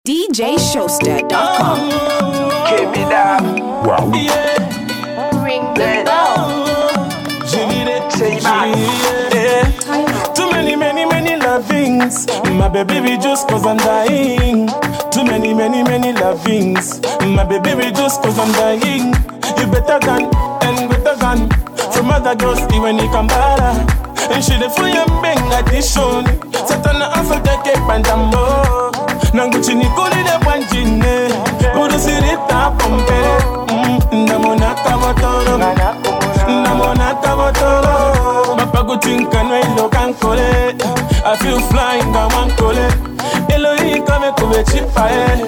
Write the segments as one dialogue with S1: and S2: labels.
S1: DJShowster.com.
S2: Give me that. Wow.
S3: Yeah.
S4: Ring the bell.
S2: Say man.
S3: Yeah. Too many lovings. My baby rejoice cause I'm dying. Too many lovings. My baby rejoice cause I'm dying. You better gone and better gone. From other girls even you can bala. And she the free and bang addition. Satana answer take a pandambo. Nanguchi nikuli de panjine. Uru sirita pompe. Namona kamatoro. Namona kamatoro. Mapagu tinka no ilo kankole. I feel flying I want kole. Elohi kame kube chipa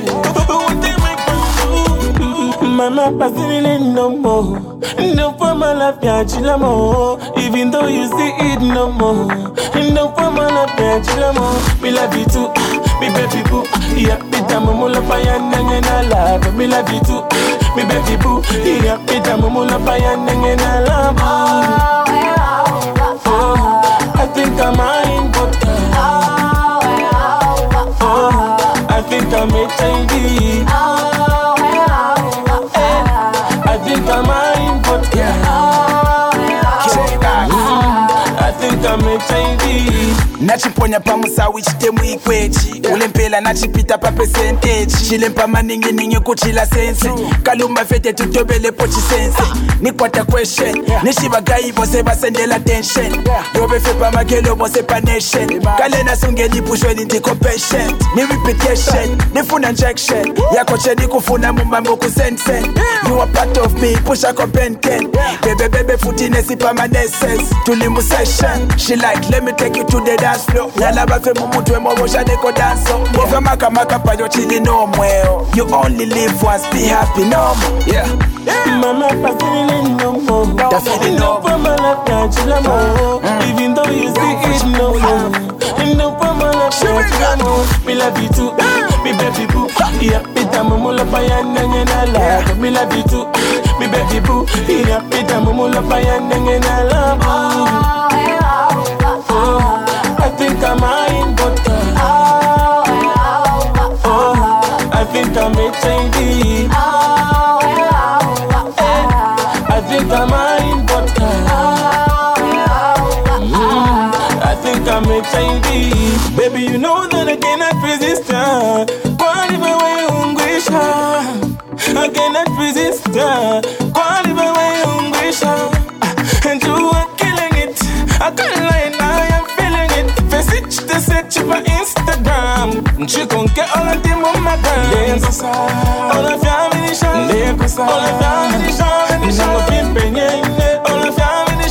S3: Mama pasini no more. No for my life, yeah, chillamo. Even though you see it no more. No for my life, yeah, chillamo. Me love you too, me baby boo. Yeah, pita mumula paya nangena love. Me love you too, me baby boo. Yeah, pita mumula paya nangena love. Oh, I think I'm in vodka. Oh, I think I'm HIV. I think I'm in vodka. I think I'm HIV.
S2: Nachiponya pamusa wichitemu ikwechi ulempela nachipita pa percentage chilempa maningi kuchila sense kaluma fete tutobele pochi sense nikwata question nishibagai bose basendela tension yobe fepa makelo bose pa nation kalena sungeli pushwe ndi compassion ni repetition nifuna injection yako chedi kufuna mumambo kusense you are part of me pusha kompenten bebe futinesi permanences tulimu session she like let me take you to the dance floor yalaba fe mumutwe mobosha deko danso over maka payo chili no mweo you only live once be happy no more yeah
S3: Mama pasini no more.
S2: Definitely no more.
S3: Mama love ya chillamo. Even though you see it no more. No mama love ya chillamo. Me love you too, me baby boo. Yeah, pita mumula paya nangena love. Me love you too, me baby boo. Yeah, pita mumula paya nangena love. Oh, I think I'm in vodka. Oh, I think I'm HIV. I think I'm in vodka. I think I'm HIV. Baby, you know that I cannot resist her. Qualify way ungwisha. I cannot resist her. Qualify way ungwisha. And you are killing it. I can't lie now, I'm feeling it. Face it to search for Instagram. You gon' get all of them on my gram. All of family show. All of family show. All of family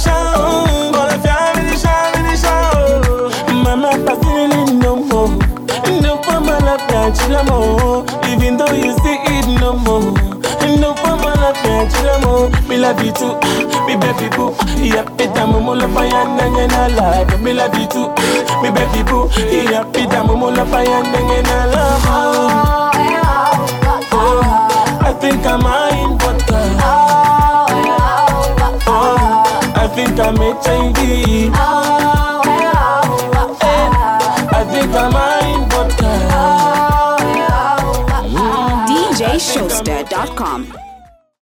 S3: show. Mama pasini no more. No for my life, yeah, chillamo. Even though you see it no more. No for my life, yeah, chillamo. Me love you too, me baby boo. Yeah, pita mumula paya nangena love. Me love you too, me baby boo. Yeah, pita mumula paya nangena love. Oh, I think I'm in vodka. Oh, I think I'm HIV. I think I'm in vodka.
S1: DJShowster.com.